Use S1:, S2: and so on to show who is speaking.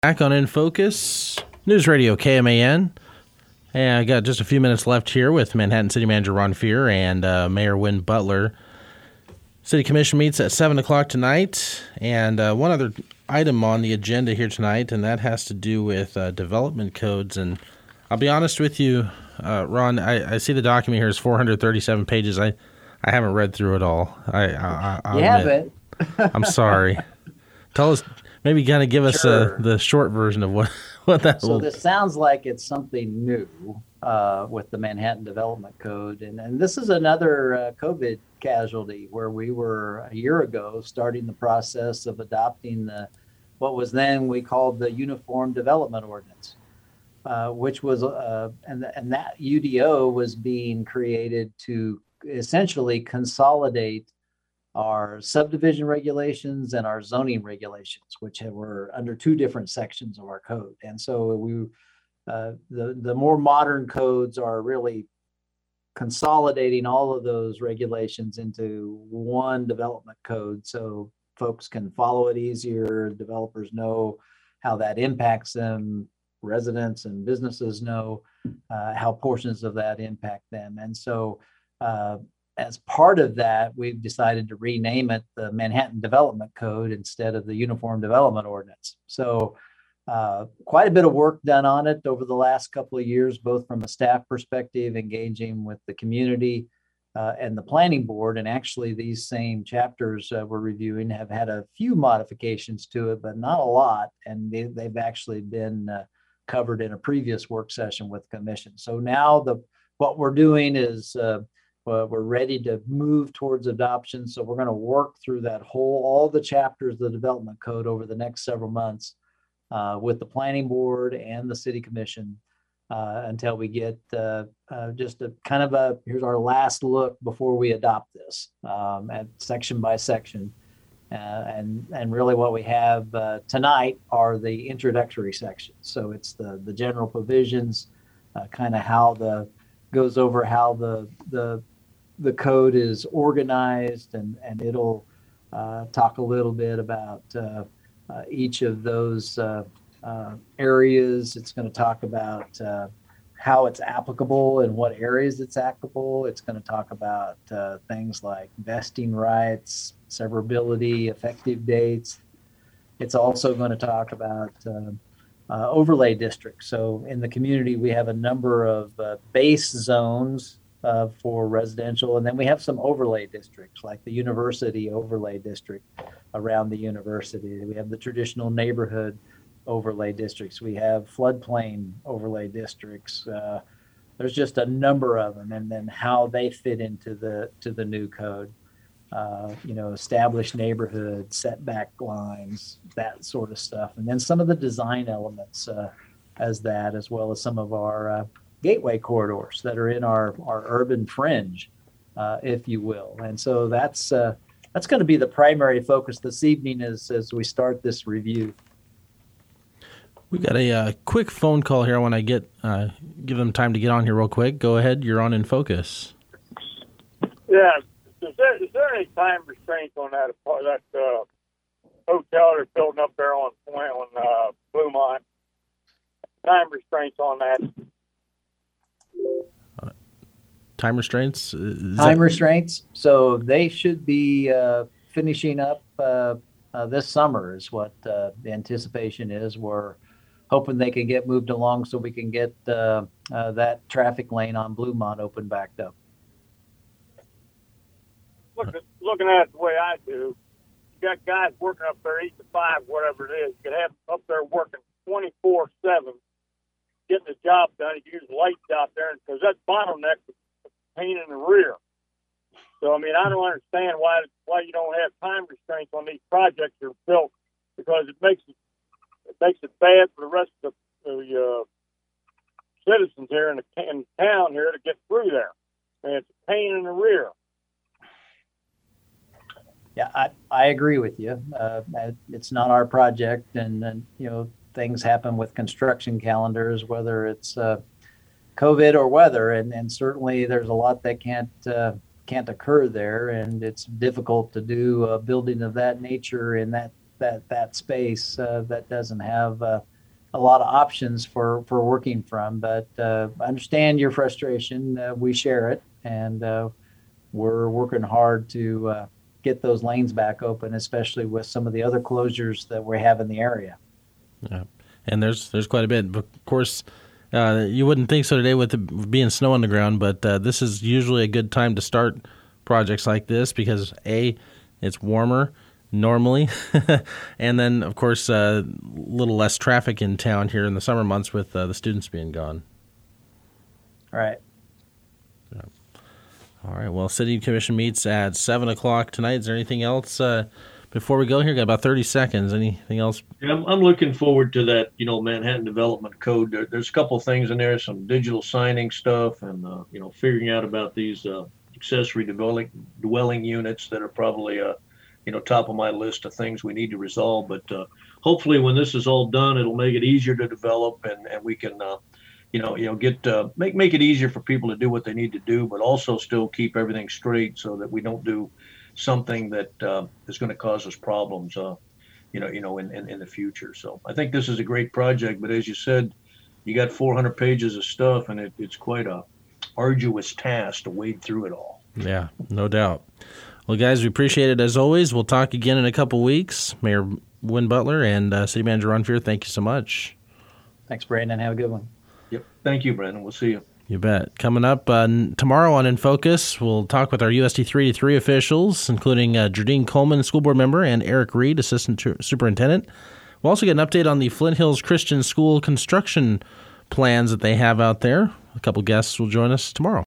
S1: Back on In Focus, News Radio KMAN. And I got just a few minutes left here with Manhattan City Manager Ron Fear and Mayor Wynn Butler. City Commission meets at 7 o'clock tonight. And one other item on the agenda here tonight, and that has to do with development codes. And I'll be honest with you, Ron, I see the document here is 437 pages. I haven't read through it all. I'll
S2: you haven't?
S1: I'm sorry. Tell us. Maybe kind of give us the short version of what that.
S2: So this sounds like it's something new with the Manhattan Development Code, and this is another COVID casualty where we were a year ago starting the process of adopting what was then we called the Uniform Development Ordinance, which was and that UDO was being created to essentially consolidate our subdivision regulations and our zoning regulations, which were under two different sections of our code. And so the more modern codes are really consolidating all of those regulations into one development code so folks can follow it easier, developers know how that impacts them, residents and businesses know how portions of that impact them. And so as part of that, we've decided to rename it the Manhattan Development Code instead of the Uniform Development Ordinance. So quite a bit of work done on it over the last couple of years, both from a staff perspective, engaging with the community and the planning board. And actually these same chapters we're reviewing have had a few modifications to it, but not a lot. And they've actually been covered in a previous work session with the commission. So now what we're doing is we're ready to move towards adoption. So we're going to work through all the chapters of the development code over the next several months with the planning board and the city commission until we get just a kind of here's our last look before we adopt this at section by section. And really what we have tonight are the introductory sections. So it's the general provisions, kind of goes over how the code is organized, and it'll talk a little bit about each of those areas. It's going to talk about how it's applicable and what areas it's applicable. It's going to talk about things like vesting rights, severability, effective dates. It's also going to talk about overlay districts. So in the community, we have a number of base zones for residential, and then we have some overlay districts like the university overlay district around the university. We have the traditional neighborhood overlay districts. We have floodplain overlay districts. There's just a number of them, and then how they fit into the new code. Established neighborhood, setback lines, that sort of stuff, and then some of the design elements as well as some of our gateway corridors that are in our urban fringe, if you will. And so that's going to be the primary focus this evening as we start this review.
S1: We got a quick phone call here. I want to give them time to get on here real quick. Go ahead. You're on In Focus.
S3: Yeah. Is there any time restraints on that hotel they're building up there on Bluemont? Time restraints on that?
S1: Time restraints?
S2: Restraints. So they should be finishing up this summer is what the anticipation is. We're hoping they can get moved along so we can get that traffic lane on Bluemont open back up.
S3: Looking at it the way I do, you got guys working up there 8 to 5, whatever it is. You could have them up there working 24/7, getting the job done. You use lights out there because that bottleneck is a pain in the rear. So I mean, I don't understand why you don't have time restraints on these projects that are built, because it makes it bad for the rest of the citizens here in town here to get through there, and it's a pain in the rear.
S2: Yeah, I agree with you. It's not our project, and things happen with construction calendars, whether it's COVID or weather, and certainly there's a lot that can't occur there, and it's difficult to do a building of that nature in that space that doesn't have a lot of options for working from. But I understand your frustration. We share it, and we're working hard to get those lanes back open, especially with some of the other closures that we have in the area.
S1: Yeah, and there's quite a bit. But of course, you wouldn't think so today with it being snow on the ground, but this is usually a good time to start projects like this because A, it's warmer normally, and then of course a little less traffic in town here in the summer months with the students being gone.
S2: Right.
S1: Yeah. All right. Well, City Commission meets at 7 o'clock tonight. Is there anything else before we go here? Got about 30 seconds. Anything else?
S4: Yeah, I'm looking forward to that, Manhattan Development Code. There's a couple of things in there, some digital signing stuff and, figuring out about these accessory dwelling units that are probably, top of my list of things we need to resolve. But hopefully when this is all done, it'll make it easier to develop and we can, make it easier for people to do what they need to do, but also still keep everything straight so that we don't do something that is going to cause us problems, in the future. So I think this is a great project, but as you said, you got 400 pages of stuff, and it's quite a arduous task to wade through it all.
S1: Yeah, no doubt. Well, guys, we appreciate it as always. We'll talk again in a couple weeks. Mayor Wynn Butler and City Manager Ron Fear, thank you so much.
S2: Thanks, Brandon. Have a good one.
S4: Yep. Thank you, Brandon. We'll see you.
S1: You bet. Coming up tomorrow on In Focus, we'll talk with our USD 383 officials, including Jardine Coleman, school board member, and Eric Reed, assistant superintendent. We'll also get an update on the Flint Hills Christian School construction plans that they have out there. A couple guests will join us tomorrow.